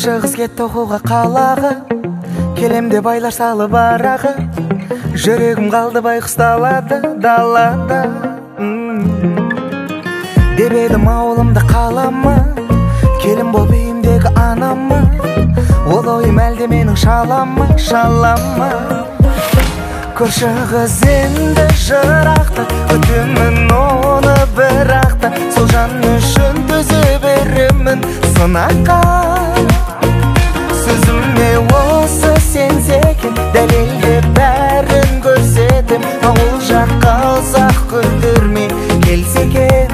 Көрші қыз кетті оқуға қалаға, келем деп байлар салып араға. Жүрегім қалды байқұс далада. Деп едім ауылымда қалама, келін болып үйімдегі анама. Ол ойым әлде менің шалама. Көрші қыз енді жырақта, күтемін оны бірақта. Сол жан үшін төзе беремін сынаққа. Сөзіме осы сенсекен, дәлелде бәрін көрсетем. Ауыл жаққа ұзақ күттірмей келсекен.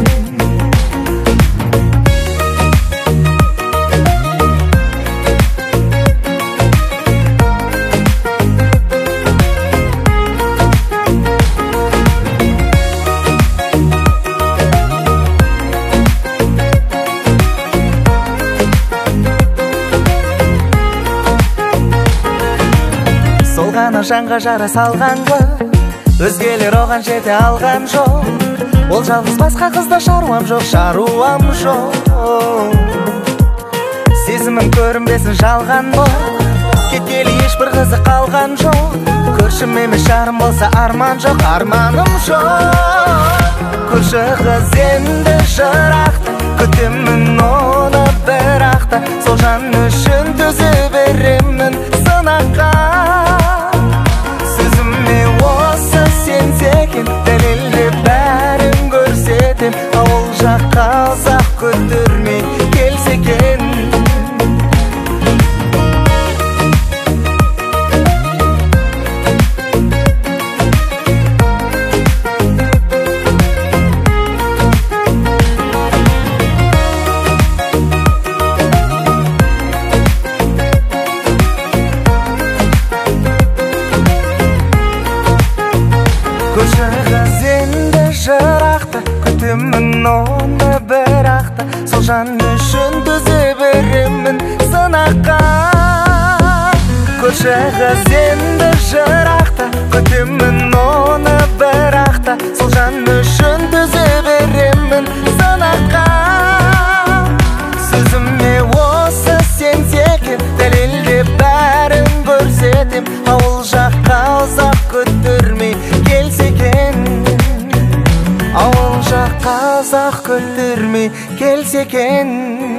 Сол ғана жанға жара салғанға, өзгелер оған жете алған жоқ. Ол жалғыз басқа қызда шаруам жоқ. Сезімім көрінбесін жалған бол, кеткелі ешбір қызы қалған жоқ. Көршім емес жарым болса арман жоқ, арманым жоқ. Көрші қыз енді жырақта, күтемін оны бірақта. Сол жан үшін төзе беремін сынаққа. Сөзіме осы сенсекен, дәлелде бәрін көрсетем. Ауыл жаққа ұзақ күттірмей келсекен. Көрші қыз енді жырақта, күтемін оны бірақта. Сол жан үшін төзе беремін сынаққа. Көрші қыз енді жырақта, күтемін оны бірақта. Сол жан үшін төзе беремін сынаққа. Сөзіме осы сенсекен, дәлелде бәрін көрсетем. Ауыл жаққа ұзақ күттірмей келсекен. Ауыл жаққа ұзақ күттірмей келсекен.